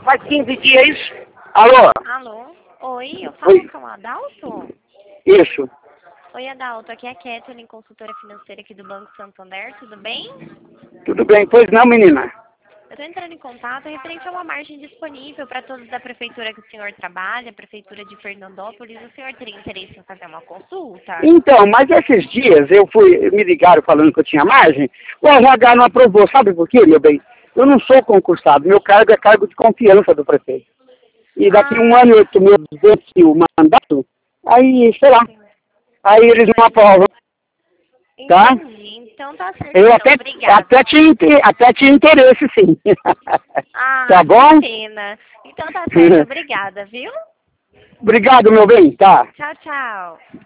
faz 15 dias. Alô? Alô? Oi, eu falo Oi. com o Adalto? Isso. Oi, Adalto, aqui é a Kathleen, consultora financeira aqui do Banco Santander, tudo bem? Tudo bem, pois não, menina? Eu estou entrando em contato referente a uma margem disponível para todos da prefeitura que o senhor trabalha, a prefeitura de Fernandópolis. O senhor teria interesse em fazer uma consulta? Então, mas esses dias me ligaram falando que eu tinha margem, o RH não aprovou, sabe por quê, meu bem? Eu não sou concursado, meu cargo é cargo de confiança do prefeito. E daqui a 1 ano e 8 meses vence o mandato, aí, sei lá, aí eles não aprovam, tá? Entendi. Então tá certo, Eu então. Obrigada. até tinha interesse, sim. Ah, Tá bom? que pena. Então tá certo, obrigada, viu? Obrigado, meu bem, tá? Tchau, tchau.